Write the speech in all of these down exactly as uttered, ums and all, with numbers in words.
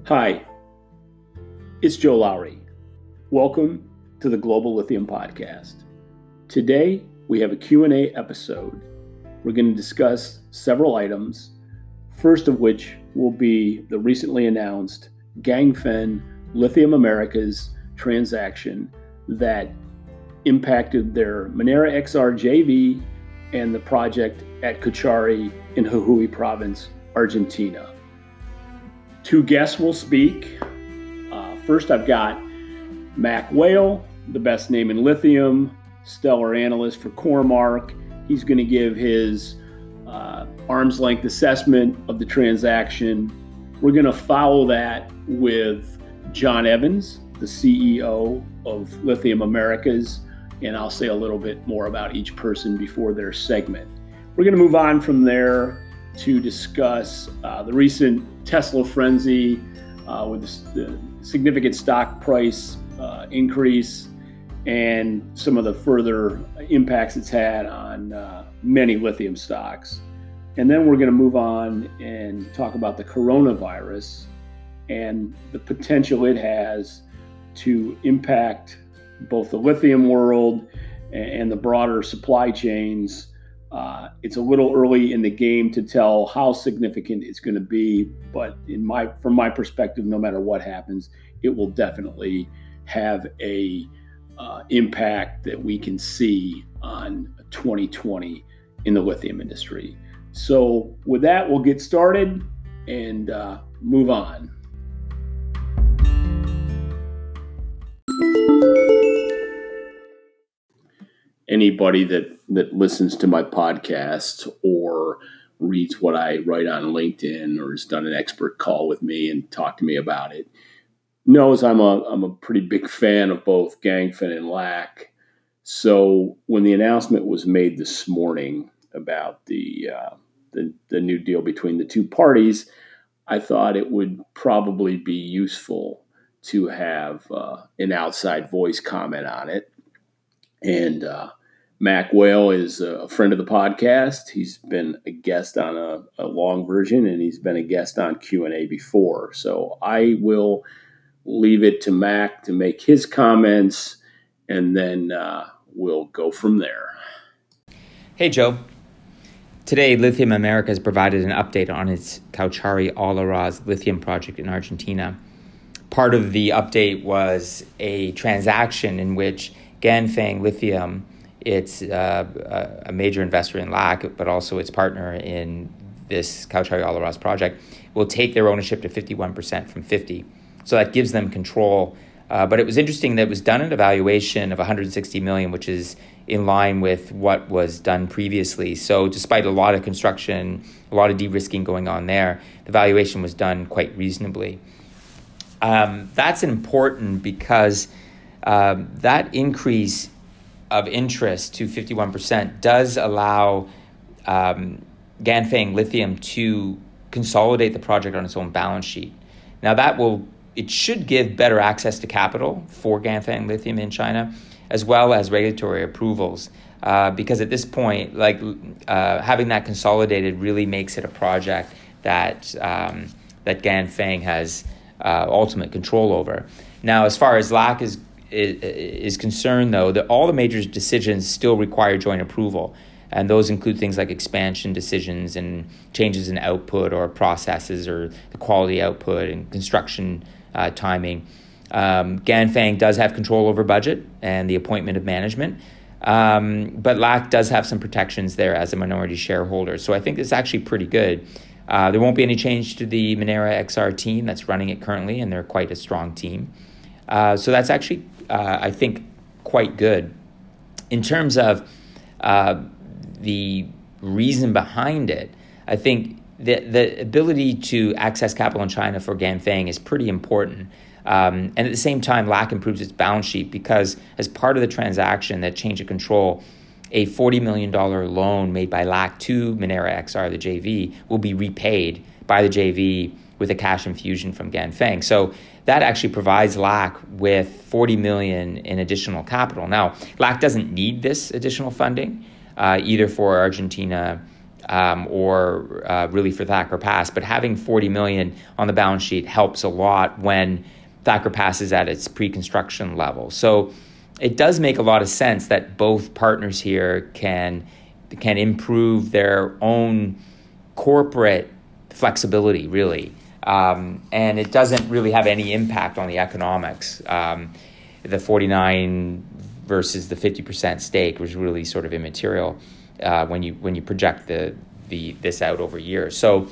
Hi, it's Joe Lowry. Welcome to the Global Lithium Podcast. Today, we have a Q and A episode. We're going to discuss several items, first of which will be the recently announced Ganfeng Lithium Americas transaction that impacted their Minera X R J V and the project at Cauchari in Jujuy Province, Argentina. Two guests will speak. Uh, first, I've got Mac Whale, the best name in lithium, stellar analyst for Cormark. He's going to give his uh, arm's length assessment of the transaction. We're going to follow that with John Evans, the C E O of Lithium Americas, and I'll say a little bit more about each person before their segment. We're going to move on from there to discuss uh, the recent Tesla frenzy uh, with the significant stock price uh, increase and some of the further impacts it's had on uh, many lithium stocks. And then we're going to move on and talk about the coronavirus and the potential it has to impact both the lithium world and the broader supply chains. Uh, it's a little early in the game to tell how significant it's going to be, but in my, from my perspective, no matter what happens, it will definitely have a uh, impact that we can see on twenty twenty in the lithium industry. So with that, we'll get started and uh, move on. Anybody that, that listens to my podcast or reads what I write on LinkedIn or has done an expert call with me and talked to me about it knows I'm a I'm a pretty big fan of both Ganfeng and L A C. So when the announcement was made this morning about the uh, the, the new deal between the two parties, I thought it would probably be useful to have uh, an outside voice comment on it. And uh, Mac Whale is a friend of the podcast. He's been a guest on a, a long version, and he's been a guest on Q and A before. So I will leave it to Mac to make his comments, and then uh, we'll go from there. Hey, Joe. Today, Lithium America has provided an update on its Cauchari-Olaroz lithium project in Argentina. Part of the update was a transaction in which Ganfeng Lithium, it's uh, a major investor in L A C, but also its partner in this Cauchari-Olaroz project, will take their ownership to fifty-one percent from fifty. So that gives them control. Uh, but it was interesting that it was done at a valuation of one hundred sixty million dollars, which is in line with what was done previously. So despite a lot of construction, a lot of de-risking going on there, the valuation was done quite reasonably. Um, that's important because um, that increase of interest to fifty-one percent does allow um, Ganfeng Lithium to consolidate the project on its own balance sheet. Now that will, it should give better access to capital for Ganfeng Lithium in China, as well as regulatory approvals. Uh, because at this point, like uh, having that consolidated really makes it a project that um, that Ganfeng has uh, ultimate control over. Now, as far as L A C is is concerned, though, that all the major decisions still require joint approval. And those include things like expansion decisions and changes in output or processes or the quality output and construction uh, timing. Um, Ganfeng does have control over budget and the appointment of management. Um, but L A C does have some protections there as a minority shareholder. So I think it's actually pretty good. Uh, there won't be any change to the Minera X R team that's running it currently, and they're quite a strong team. Uh, so that's actually, uh, I think, quite good. In terms of uh, the reason behind it, I think the, the ability to access capital in China for Ganfeng is pretty important. Um, and at the same time, L A C improves its balance sheet because as part of the transaction, that change of control, a forty million dollars loan made by L A C to Minera X R, the J V, will be repaid by the J V with a cash infusion from Ganfeng. So that actually provides L A C with forty million dollars in additional capital. Now, L A C doesn't need this additional funding, uh, either for Argentina um, or uh, really for Thacker Pass. But having forty million dollars on the balance sheet helps a lot when Thacker Pass is at its pre-construction level. So it does make a lot of sense that both partners here can can improve their own corporate flexibility, really. Um, and it doesn't really have any impact on the economics. Um, the forty-nine versus the fifty percent stake was really sort of immaterial uh, when you when you project the the this out over years. So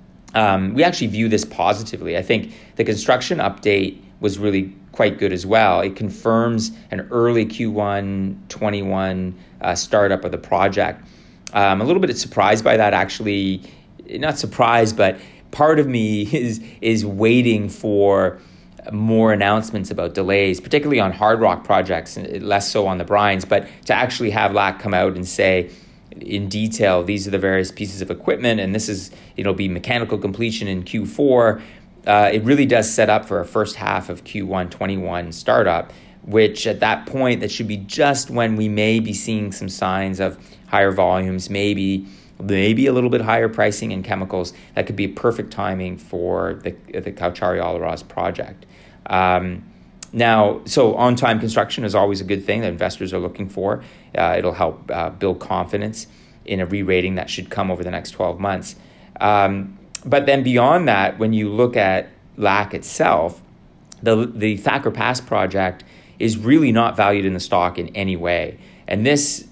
um, we actually view this positively. I think the construction update was really quite good as well. It confirms an early Q one twenty-one uh, startup of the project. I'm a little bit surprised by that, actually. Not surprised, but part of me is is waiting for more announcements about delays, particularly on hard rock projects, less so on the brines, but to actually have L A C come out and say in detail, these are the various pieces of equipment, and this is, it'll be mechanical completion in Q four. Uh, it really does set up for a first half of Q one twenty-one startup, which at that point, that should be just when we may be seeing some signs of higher volumes, maybe maybe a little bit higher pricing in chemicals. That could be perfect timing for the the Caucharí-Olaroz project. Um, now, so on-time construction is always a good thing that investors are looking for. Uh, it'll help uh, build confidence in a re-rating that should come over the next twelve months. Um, But then beyond that, when you look at L A C itself, the the Thacker Pass project is really not valued in the stock in any way. And this,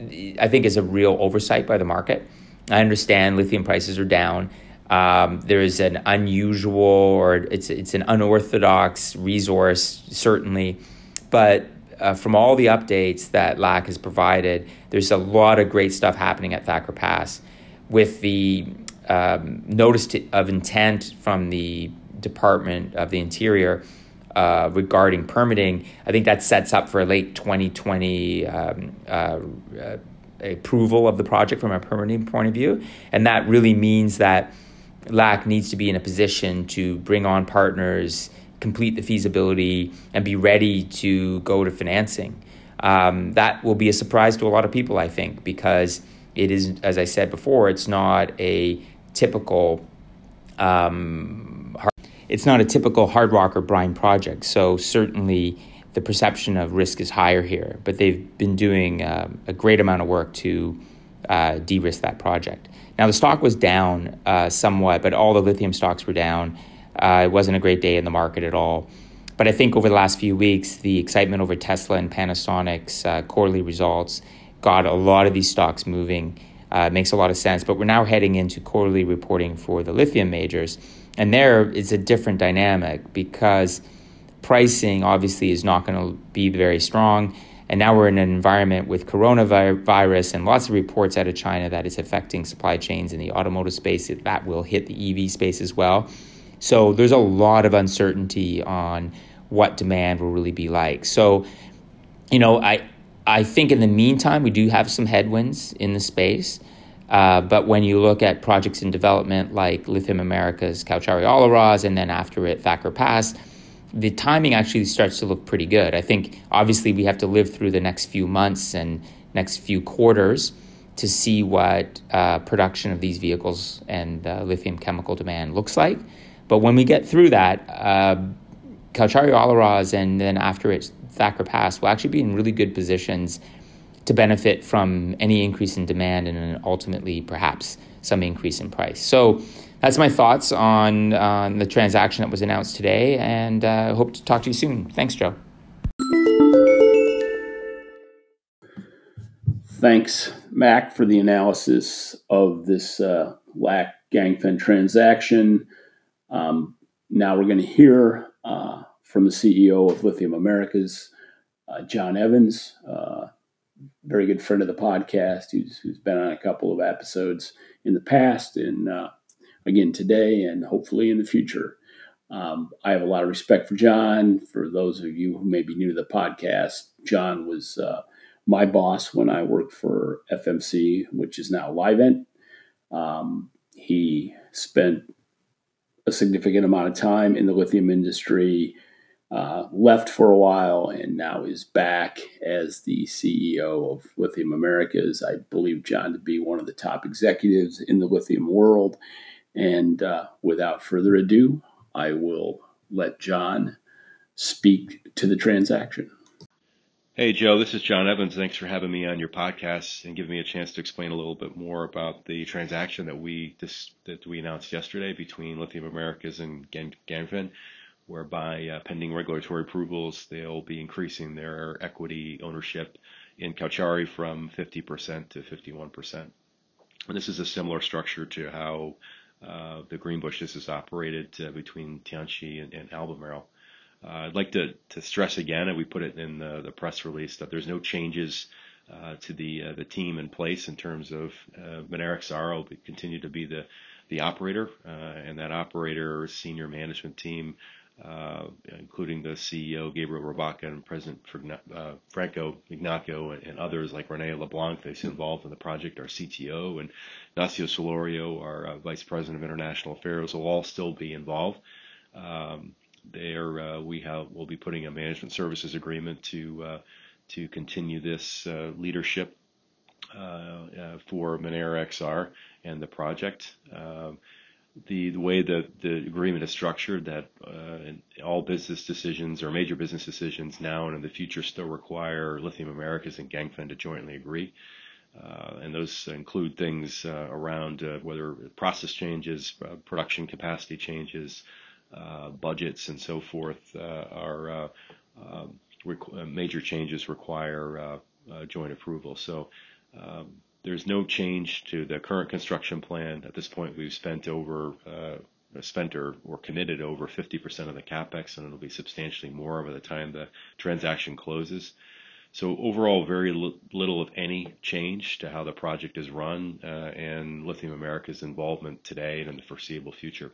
I think, is a real oversight by the market. I understand lithium prices are down. Um, there is an unusual, or it's it's an unorthodox resource, certainly. But uh, from all the updates that L A C has provided, there's a lot of great stuff happening at Thacker Pass with the Um, notice to, of intent from the Department of the Interior uh, regarding permitting. I think that sets up for a late twenty twenty um, uh, uh, approval of the project from a permitting point of view. And that really means that L A C needs to be in a position to bring on partners, complete the feasibility, and be ready to go to financing. Um, that will be a surprise to a lot of people, I think, because it is, as I said before, it's not a typical um, hard, it's not a typical hard rock or brine project. So certainly the perception of risk is higher here, but they've been doing uh, a great amount of work to uh, de-risk that project. Now the stock was down uh, somewhat, but all the lithium stocks were down. Uh, it wasn't a great day in the market at all. But I think over the last few weeks, the excitement over Tesla and Panasonic's uh, quarterly results got a lot of these stocks moving. Uh, it makes a lot of sense, but we're now heading into quarterly reporting for the lithium majors. And there is a different dynamic because pricing obviously is not going to be very strong. And now we're in an environment with coronavirus and lots of reports out of China that is affecting supply chains in the automotive space. That will hit the E V space as well. So there's a lot of uncertainty on what demand will really be like. So, you know, I... I think in the meantime, we do have some headwinds in the space. Uh, but when you look at projects in development like Lithium Americas, Caucharí-Olaroz, and then after it, Thacker Pass, the timing actually starts to look pretty good. I think obviously we have to live through the next few months and next few quarters to see what uh, production of these vehicles and uh, lithium chemical demand looks like. But when we get through that, uh, Caucharí-Olaroz and then after it, Thacker Pass will actually be in really good positions to benefit from any increase in demand and ultimately perhaps some increase in price. So that's my thoughts on, on the transaction that was announced today, and I uh, hope to talk to you soon. Thanks, Joe. Thanks, Mac, for the analysis of this uh, L A C Ganfeng transaction. Um, now we're going to hear uh, from the C E O of Lithium Americas, uh, John Evans, uh, very good friend of the podcast, who's, who's been on a couple of episodes in the past and uh, again today and hopefully in the future. Um, I have a lot of respect for John. For those of you who may be new to the podcast, John was uh, my boss when I worked for F M C, which is now Livent. Um, he spent a significant amount of time in the lithium industry uh, left for a while and now is back as the C E O of Lithium Americas. I believe John to be one of the top executives in the lithium world. And uh, without further ado, I will let John speak to the transaction. Hey, Joe, this is John Evans. Thanks for having me on your podcast and giving me a chance to explain a little bit more about the transaction that we this, that we announced yesterday between Lithium Americas and Ganfeng, whereby uh, pending regulatory approvals, they'll be increasing their equity ownership in Caucharí from fifty percent to fifty-one percent. And this is a similar structure to how uh, the Greenbushes is operated uh, between Tianqi and, and Albemarle. Uh, I'd like to, to stress again, and we put it in the, the press release, that there's no changes uh, to the uh, the team in place in terms of uh, Mineraxar will be, continue to be the the operator, uh, and that operator senior management team, uh, including the C E O Gabriel Robaca and President uh, Franco Ignacio and, and others like Rene LeBlanc, that's involved in the project, our C T O, and Ignacio Solorio, our uh, Vice President of International Affairs, will all still be involved. Um, There, uh, we have we'll be putting a management services agreement to uh, to continue this uh, leadership uh, uh, for Mineraxar and the project. Um, the the way that the agreement is structured, that uh, all business decisions or major business decisions now and in the future still require Lithium Americas and Ganfeng to jointly agree. Uh, and those include things uh, around uh, whether process changes, uh, production capacity changes, uh, budgets, and so forth. Uh, are uh, uh, requ- major changes require uh, uh, joint approval. So um, there's no change to the current construction plan. At this point, we've spent over uh, spent or, or committed over fifty percent of the capex, and it'll be substantially more by the time the transaction closes. So overall, very little, if any, change to how the project is run uh, and Lithium Americas' involvement today and in the foreseeable future.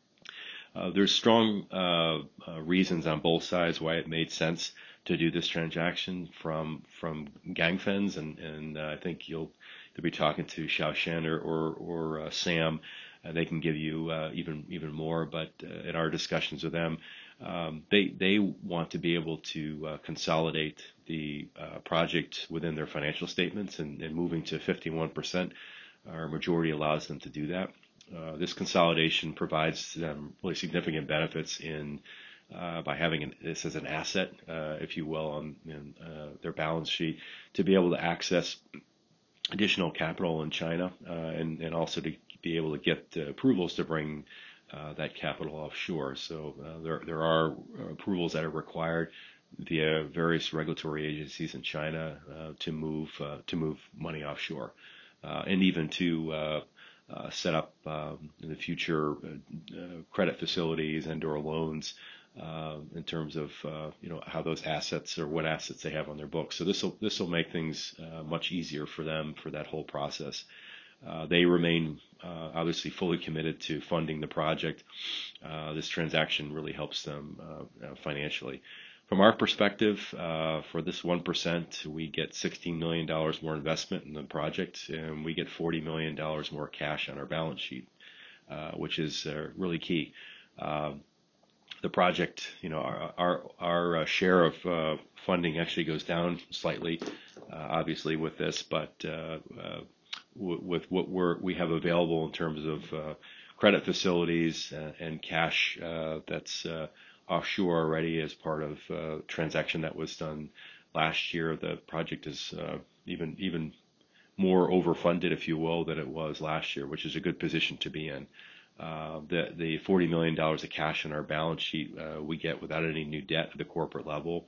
Uh, there's strong uh, uh, reasons on both sides why it made sense to do this transaction from from Ganfeng's, and and uh, I think you'll you'll be talking to Xiaoshen or or, or uh, Sam, and they can give you uh, even even more. But uh, in our discussions with them, um, they they want to be able to uh, consolidate the uh, project within their financial statements, and, and moving to fifty-one percent, our majority allows them to do that. Uh, this consolidation provides them really significant benefits in uh, by having an, this as an asset, uh, if you will, on in, uh, their balance sheet, to be able to access additional capital in China, uh, and, and also to be able to get uh, approvals to bring uh, that capital offshore. So uh, there there are approvals that are required via various regulatory agencies in China uh, to move uh, to move money offshore, uh, and even to uh, Uh, set up um, in the future uh, uh, credit facilities and or loans uh, in terms of uh, you know how those assets or what assets they have on their books. So this will this will make things uh, much easier for them for that whole process. Uh, they remain uh, obviously fully committed to funding the project. Uh, this transaction really helps them uh, financially. From our perspective, uh, for this one percent, we get sixteen million dollars more investment in the project, and we get forty million dollars more cash on our balance sheet, uh, which is uh, really key. Uh, the project, you know, our our, our uh, share of uh, funding actually goes down slightly, uh, obviously with this, but uh, uh, w- with what we're we have available in terms of uh, credit facilities and, and cash uh, that's uh, offshore already as part of uh, transaction that was done last year. The project is uh, even even more overfunded, if you will, than it was last year, which is a good position to be in. Uh, the the forty million dollars of cash on our balance sheet uh, we get without any new debt at the corporate level,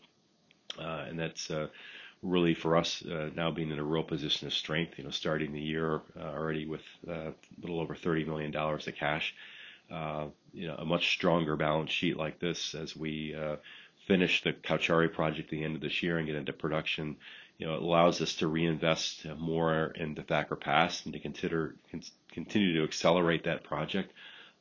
uh, and that's uh, really for us uh, now being in a real position of strength. You know, starting the year uh, already with uh, a little over thirty million dollars of cash. Uh, you know, a much stronger balance sheet like this as we uh, finish the Caucharí project at the end of this year and get into production. You know, it allows us to reinvest more in the Thacker Pass and to consider con- continue to accelerate that project.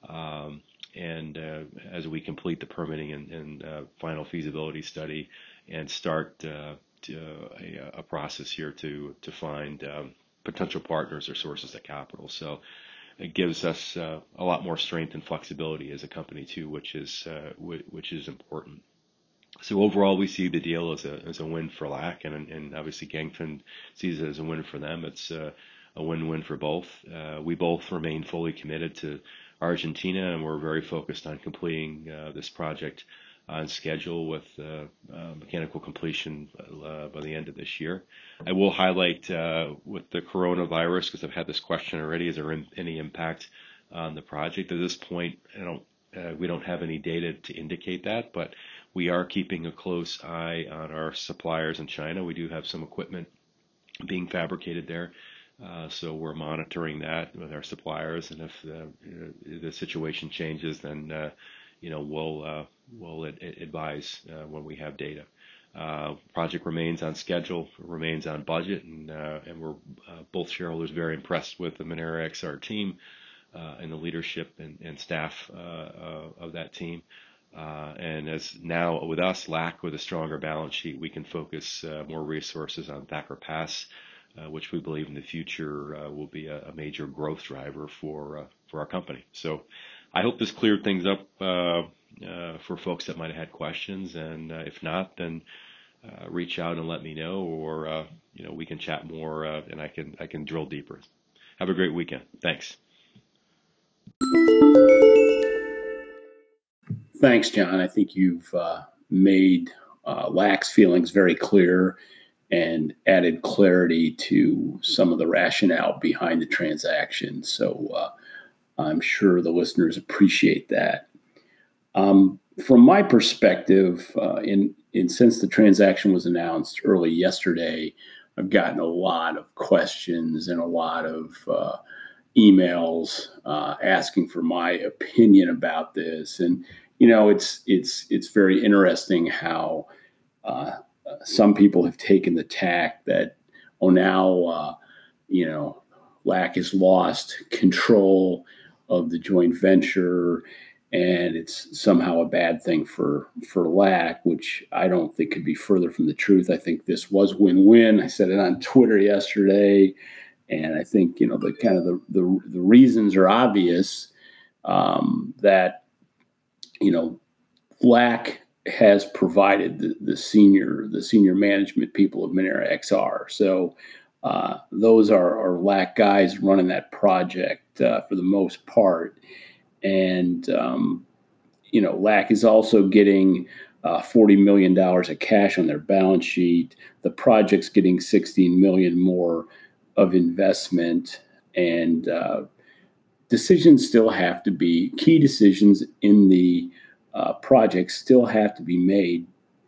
Um, and uh, as we complete the permitting and, and uh, final feasibility study and start uh, to, uh, a, a process here to to find um, potential partners or sources of capital. So it gives us uh, a lot more strength and flexibility as a company too, which is uh, w- which is important. So overall, we see the deal as a as a win for L A C, and and obviously Ganfeng sees it as a win for them. It's uh, a win-win for both. Uh, we both remain fully committed to Argentina, and we're very focused on completing uh, this project on schedule with uh, uh, mechanical completion uh, by the end of this year. I will highlight uh, with the coronavirus, because I've had this question already, is there any impact on the project? At this point, I don't, uh, we don't have any data to indicate that, but we are keeping a close eye on our suppliers in China. We do have some equipment being fabricated there. Uh, so we're monitoring that with our suppliers, and if uh, the situation changes, then uh, you know we'll uh, we'll ad- advise uh, when we have data. Uh, project remains on schedule, remains on budget, and uh, and we're uh, both shareholders very impressed with the Minera X R team uh, and the leadership and, and staff uh, uh, of that team. Uh, and as now with us, L A C, with a stronger balance sheet, we can focus uh, more resources on Thacker Pass, uh, which we believe in the future uh, will be a, a major growth driver for uh, for our company. So I hope this cleared things up uh, uh, for folks that might have had questions. And uh, if not, then uh, reach out and let me know, or uh, you know we can chat more uh, and I can I can drill deeper. Have a great weekend. Thanks. Thanks, John. I think you've uh, made uh, L A C's feelings very clear and added clarity to some of the rationale behind the transaction. So uh, I'm sure the listeners appreciate that. Um, from my perspective, uh, in, in since the transaction was announced early yesterday, I've gotten a lot of questions and a lot of uh, emails uh, asking for my opinion about this. And you know, it's it's it's very interesting how uh, some people have taken the tack that, oh, now uh, you know, L A C has lost control of the joint venture, and it's somehow a bad thing for for L A C, which I don't think could be further from the truth. I think this was win-win. I said it on Twitter yesterday, and I think you know the kind of the the, the reasons are obvious um, that. You know, L A C has provided the, the senior the senior management people of Minera X R. So uh, those are, are L A C guys running that project uh, for the most part. And, um, you know, L A C is also getting uh, forty million dollars of cash on their balance sheet. The project's getting sixteen million dollars more of investment. And uh, decisions still have to be, key decisions in the uh, project still have to be made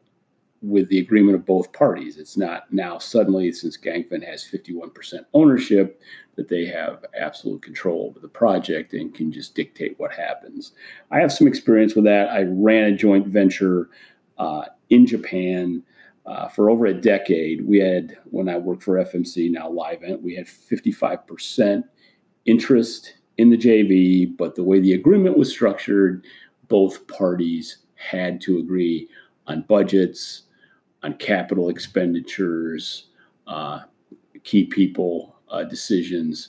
with the agreement of both parties. It's not now suddenly, since Ganfeng has fifty-one percent ownership, that they have absolute control over the project and can just dictate what happens. I have some experience with that. I ran a joint venture uh, in Japan uh, for over a decade. We had, when I worked for F M C, now Livent, we had fifty-five percent interest in the J V, but the way the agreement was structured, both parties had to agree on budgets, on capital expenditures, uh, key people uh, decisions.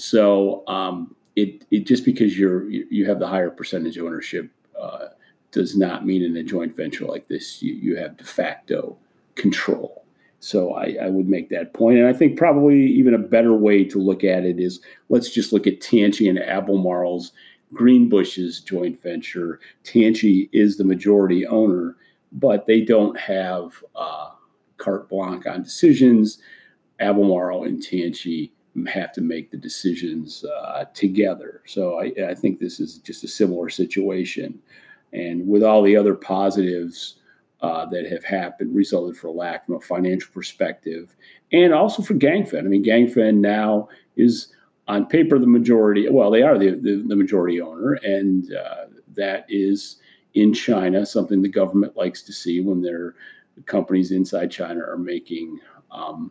So um, it it just because you're you have the higher percentage ownership uh, does not mean in a joint venture like this you you have de facto control. So I, I would make that point. And I think probably even a better way to look at it is, let's just look at Tianqi and Albemarle's Greenbushes joint venture. Tianqi is the majority owner, but they don't have uh, carte blanche on decisions. Albemarle and Tianqi have to make the decisions uh, together. So I, I think this is just a similar situation. And with all the other positives Uh, that have happened, resulted for L A C from a financial perspective, and also for Ganfeng. I mean, Ganfeng now is on paper the majority. Well, they are the the, the majority owner, and uh, that is in China, something the government likes to see when their companies inside China are making um,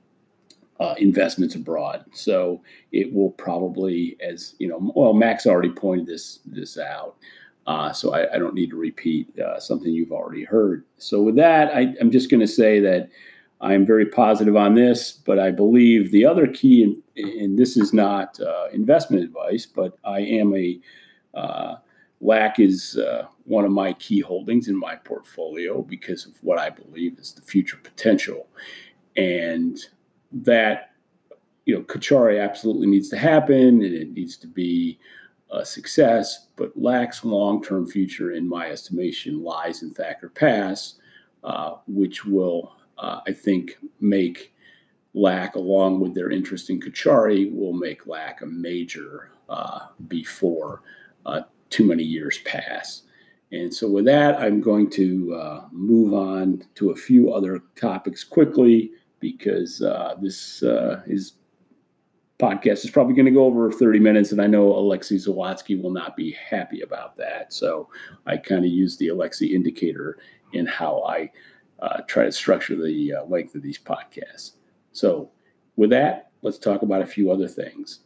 uh, investments abroad. So it will probably, as you know, well, Max already pointed this this out. Uh, so I, I don't need to repeat uh, something you've already heard. So with that, I, I'm just going to say that I'm very positive on this, but I believe the other key, and, and this is not uh, investment advice, but I am a, uh, L A C is uh, one of my key holdings in my portfolio because of what I believe is the future potential. And that, you know, Caucharí absolutely needs to happen, and it needs to be a success, but L A C's long-term future, in my estimation, lies in Thacker Pass, uh, which will, uh, I think, make L A C, along with their interest in Caucharí, will make L A C a major uh, before uh, too many years pass. And so with that, I'm going to uh, move on to a few other topics quickly, because uh, this uh, is podcast is probably going to go over thirty minutes, and I know Alexei Zawadzki will not be happy about that. So I kind of use the Alexei indicator in how I uh, try to structure the uh, length of these podcasts. So with that, let's talk about a few other things.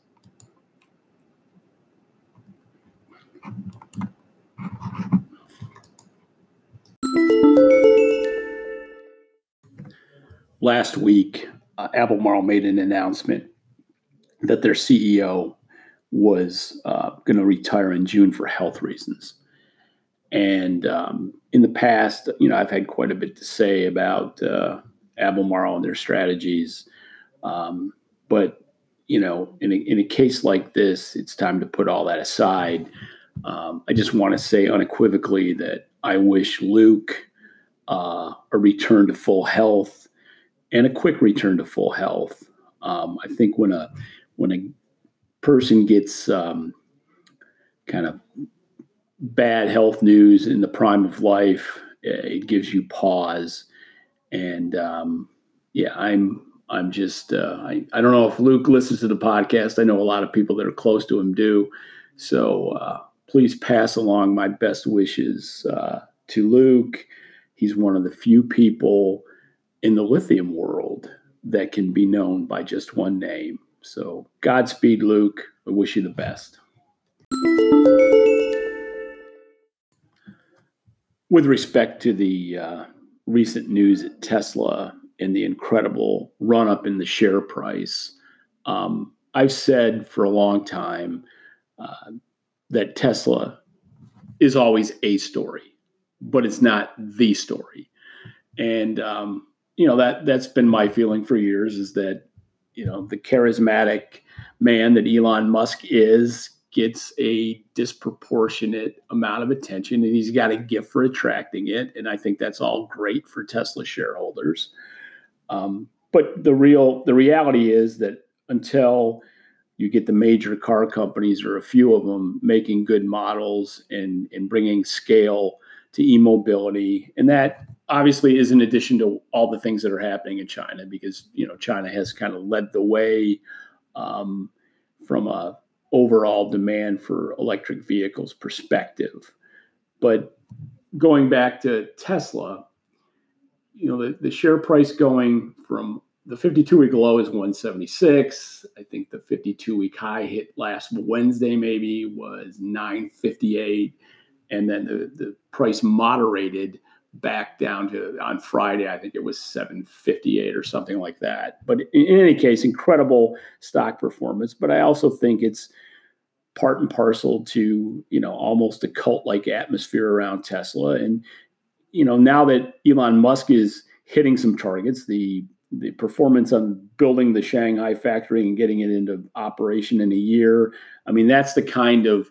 Last week, uh, Albemarle made an announcement that their C E O was uh, going to retire in June for health reasons. And um, in the past, you know, I've had quite a bit to say about uh, Albemarle and their strategies. Um, but, you know, in a, in a case like this, it's time to put all that aside. Um, I just want to say unequivocally that I wish Luke uh, a return to full health, and a quick return to full health. Um, I think when a when a person gets um, kind of bad health news in the prime of life, it gives you pause. And um, yeah, I'm I'm just uh, I I don't know if Luke listens to the podcast. I know a lot of people that are close to him do. So uh, please pass along my best wishes uh, to Luke. He's one of the few people in the lithium world that can be known by just one name. So Godspeed, Luke. I wish you the best. With respect to the uh, recent news at Tesla and the incredible run-up in the share price, um, I've said for a long time uh, that Tesla is always a story, but it's not the story. And um, you know, that that's been my feeling for years, is that, you know, the charismatic man that Elon Musk is gets a disproportionate amount of attention, and he's got a gift for attracting it. And I think that's all great for Tesla shareholders. Um, but the real, the reality is that until you get the major car companies, or a few of them, making good models and, and bringing scale to e-mobility, and that obviously is in addition to all the things that are happening in China, because, you know, China has kind of led the way um, from a overall demand for electric vehicles perspective. But going back to Tesla, you know, the, the share price going from the fifty-two week low is one seventy-six. I think the fifty-two week high hit last Wednesday maybe was nine fifty-eight. And then the, the price moderated back down to, on Friday, I think it was seven fifty-eight or something like that. But in, in any case, incredible stock performance. But I also think it's part and parcel to, you know, almost a cult-like atmosphere around Tesla. And, you know, now that Elon Musk is hitting some targets, the the performance on building the Shanghai factory and getting it into operation in a year, I mean, that's the kind of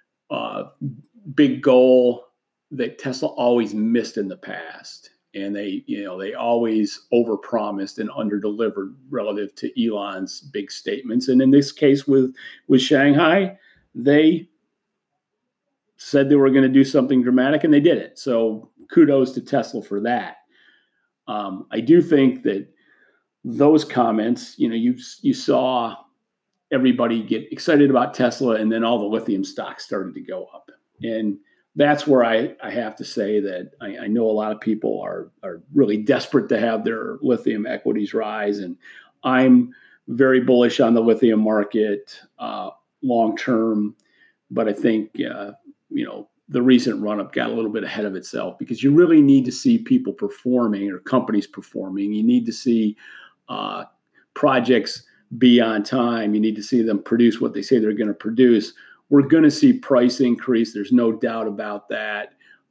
uh, big goal that Tesla always missed in the past. And they, you know, they always overpromised and underdelivered relative to Elon's big statements. And in this case with, with Shanghai, they said they were going to do something dramatic, and they did it. So kudos to Tesla for that. Um, I do think that those comments, you know, you, you saw everybody get excited about Tesla, and then all the lithium stocks started to go up. And that's where I, I have to say that I, I know a lot of people are, are really desperate to have their lithium equities rise. And I'm very bullish on the lithium market uh, long term. But I think, uh, you know, the recent run-up got a little bit ahead of itself, because you really need to see people performing, or companies performing. You need to see uh, projects be on time. You need to see them produce what they say they're going to produce. We're going to see price increase. There's no doubt about that.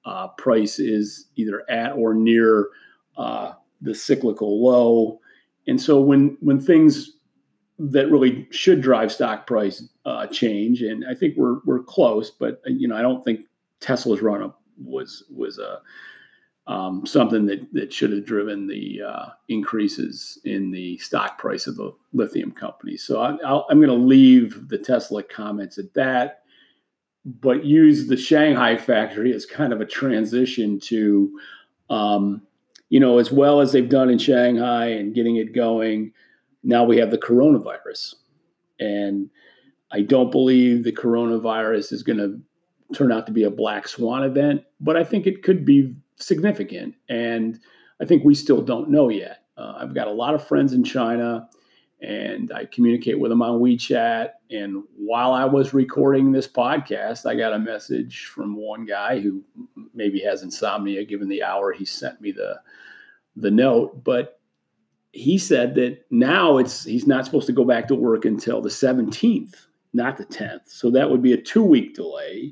uh, price is either at or near uh, the cyclical low. And so when when things that really should drive stock price uh, change, and I think we're we're close, but you know I don't think Tesla's run up was was a um, something that that should have driven the uh, increases in the stock price of the lithium company. So I, I'll, I'm going to leave the Tesla comments at that, but use the Shanghai factory as kind of a transition to, um, you know, as well as they've done in Shanghai and getting it going. Now we have the coronavirus, and I don't believe the coronavirus is going to turn out to be a black swan event, but I think it could be significant. And I think we still don't know yet. Uh, I've got a lot of friends in China, and I communicate with them on WeChat. And while I was recording this podcast, I got a message from one guy who maybe has insomnia given the hour he sent me the, the note, but he said that now it's he's not supposed to go back to work until the seventeenth, not the tenth. So that would be a two-week delay.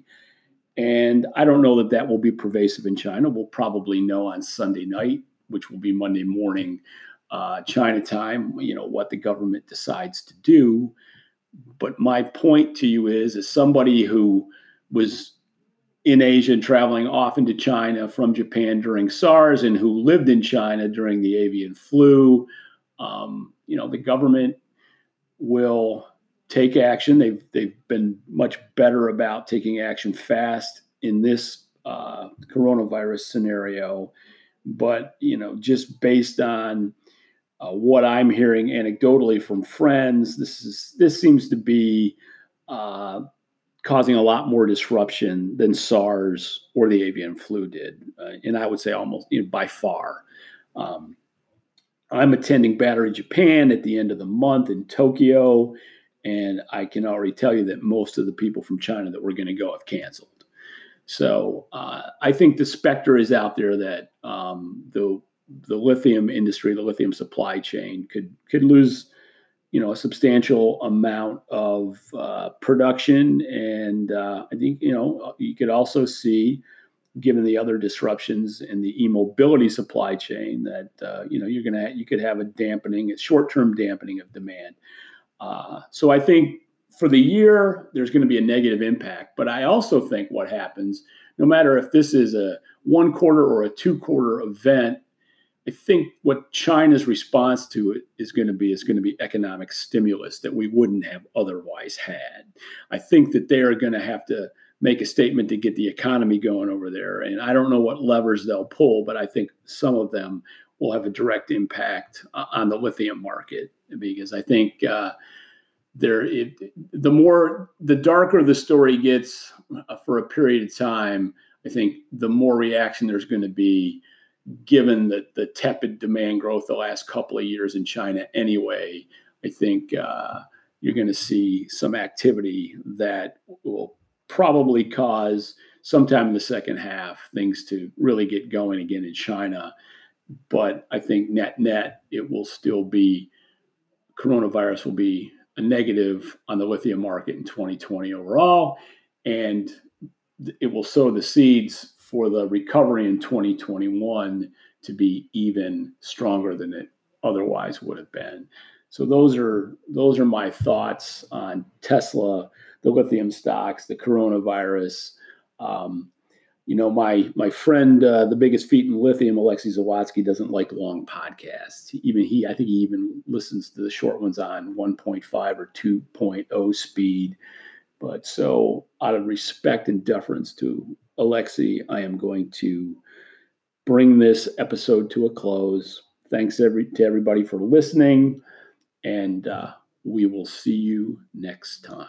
And I don't know that that will be pervasive in China. We'll probably know on Sunday night, which will be Monday morning, uh, China time, you know, what the government decides to do. But my point to you is, as somebody who was in Asia and traveling often to China from Japan during SARS and who lived in China during the avian flu, um, you know, the government will take action. They've they've been much better about taking action fast in this uh, coronavirus scenario. But, you know, just based on uh, what I'm hearing anecdotally from friends, this is this seems to be uh, causing a lot more disruption than SARS or the avian flu did. Uh, and I would say almost, you know, by far. Um, I'm attending Battery Japan at the end of the month in Tokyo, and I can already tell you that most of the people from China that were going to go have canceled. So uh, I think the specter is out there that um, the the lithium industry, the lithium supply chain could could lose, you know, a substantial amount of uh, production. And uh, I think, you know, you could also see, given the other disruptions in the e-mobility supply chain, that, uh, you know, you're going to, you could have a dampening, a short-term dampening of demand. Uh, so I think for the year, there's going to be a negative impact. But I also think what happens, no matter if this is a one quarter or a two quarter event, I think what China's response to it is going to be is going to be economic stimulus that we wouldn't have otherwise had. I think that they are going to have to make a statement to get the economy going over there. And I don't know what levers they'll pull, but I think some of them will have a direct impact on the lithium market, because I think uh, there, it, the more, the darker the story gets uh, for a period of time, I think the more reaction there's going to be, given the, the tepid demand growth the last couple of years in China anyway. I think uh, you're going to see some activity that will probably cause sometime in the second half things to really get going again in China. But I think net net, it will still be, coronavirus will be a negative on the lithium market in twenty twenty overall. And it will sow the seeds for the recovery in twenty twenty-one to be even stronger than it otherwise would have been. So those are those are my thoughts on Tesla, the lithium stocks, the coronavirus. Um, you know, my my friend, uh, the biggest feat in lithium, Alexei Zawadzki, doesn't like long podcasts. He, even he, I think he even listens to the short ones on one point five or two point oh speed. But so out of respect and deference to Alexei, I am going to bring this episode to a close. Thanks every, to everybody for listening, and uh, we will see you next time.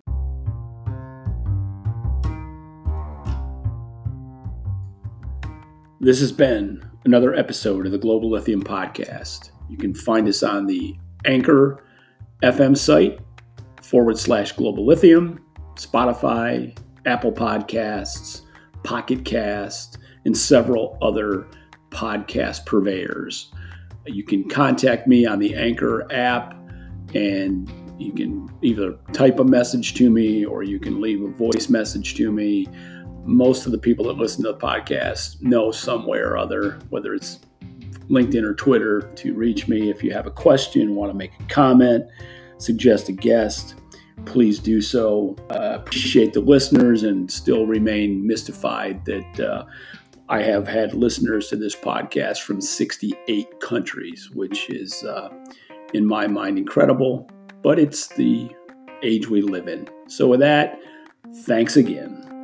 This has been another episode of the Global Lithium Podcast. You can find us on the Anchor F M site, forward slash Global Lithium, Spotify, Apple Podcasts, Pocket Cast, and several other podcast purveyors. You can contact me on the Anchor app, and You can either type a message to me or you can leave a voice message to me. Most of the people that listen to the podcast know some way or other, whether it's LinkedIn or Twitter, to reach me. If you have a question, want to make a comment, suggest a guest, please do so. Uh, appreciate the listeners and still remain mystified that uh, I have had listeners to this podcast from sixty-eight countries, which is, uh, in my mind, incredible, but it's the age we live in. So with that, thanks again.